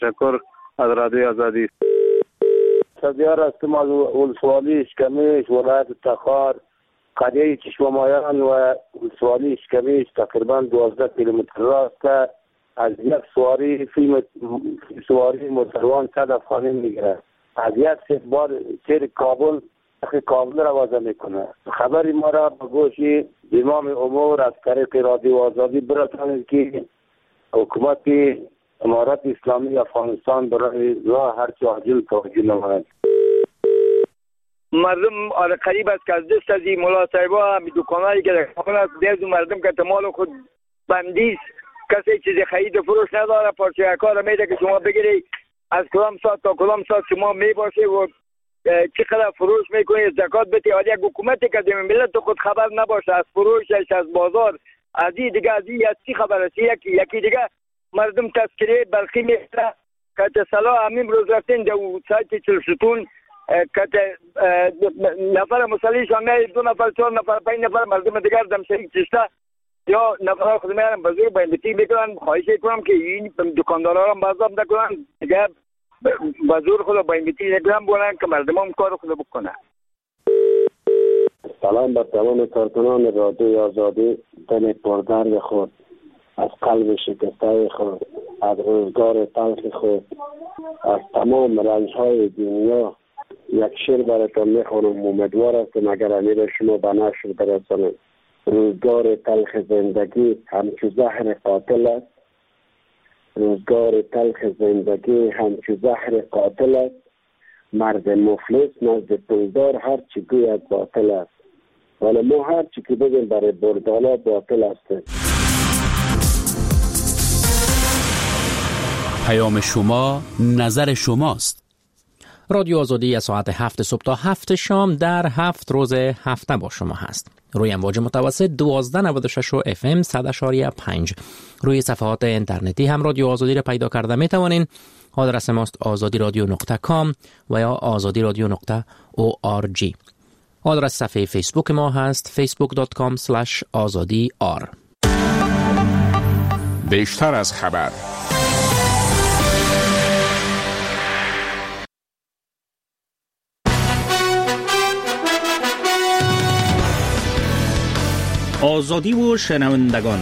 تشکر از رادیو آزادی. سردیار هستم از ولسوالی اشکمیش ولایت تخار. قریه چشمامایان و ولسوالی اشکمیش تقریبا 12 کیلومتر راست از یک سواری موتروان 100 افغانی میگیره. از یک بار سیر کابل را وضع میکنه. خبری ما را به گوش امام امور از طریق رادیو آزادی برسانید که حکومت امارت اسلامی افغانستان برای راه هرچه عاجل توجه نماید. مردم قریب است که از دست از این ملا صاحبا دکانایی که در دیز مردم که مال خود بندیست، کسی چیزی خرید و فروش نداره. پارچه کار میده که شما بگیری از کدام ساعت تا کدام ساعت شما میباشه و چقدر فروش میکنی، زکات بدی. حالا یک حکومتی که در ملت خود خبر نباشه از فروشش، از بازار، از این دیگه از این چی خبر است؟ یکی دیگه مردم تذکره بلخی میکنه که صلاح همین روز رفتین در سایت چلستون که نفر مسلیشان میاد 2 نفر 4 نفر 5 نفر مردم دیگر دمشهری چشته یا نفر خود میارن بزرگ بایندتی میکنن. خواهش کنم که این دکاندارا را بازاب نکنن دیگه، بزرگ خود بایندتی نکنن بولن که مردم هم کار خود بکنن. سلام بر تمام کارکنان رادیو آزادی. دل پردرد خود، از قلب شکسته خود، از روزگار تلخ خود، از تمام رنج‌های دنیا یک شعر براتون میخوانم. امیدوار هستم اگر امیر شما به نشر برسانید. روزگار تلخ زندگی همچو زهر قاتل است. روزگار تلخ زندگی همچو زهر قاتل است. مرد مفلس نزد پولدار هر چی گوید باطل است. ولی ما هر چی که بگیم برای بردالا باطل است. پیام شما نظر شماست. رادیو آزادی از ساعت 7 صبح تا 7 شام در 7 روز هفته با شما هست. روی امواج متوسط 1296 و FM 100.5. روی صفحات اینترنتی هم رادیو آزادی را پیدا کرده می توانین. آدرس ماست azadiradio.com و یا azadiradio.org. آدرس صفحه فیسبوک ما هست facebook.com/azadiyar. بیشتر از خبر. آزادی و شنوندگان،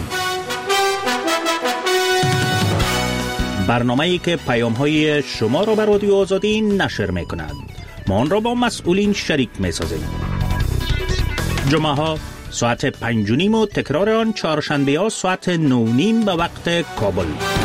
برنامه‌ای که پیام‌های شما را به رادیو آزادی نشر می‌کند. ما آن را با مسئولین شریک می‌سازیم. جمعه‌ها ساعت 5:30 و تکرار آن چهارشنبه‌ها ساعت 9:30 به وقت کابل.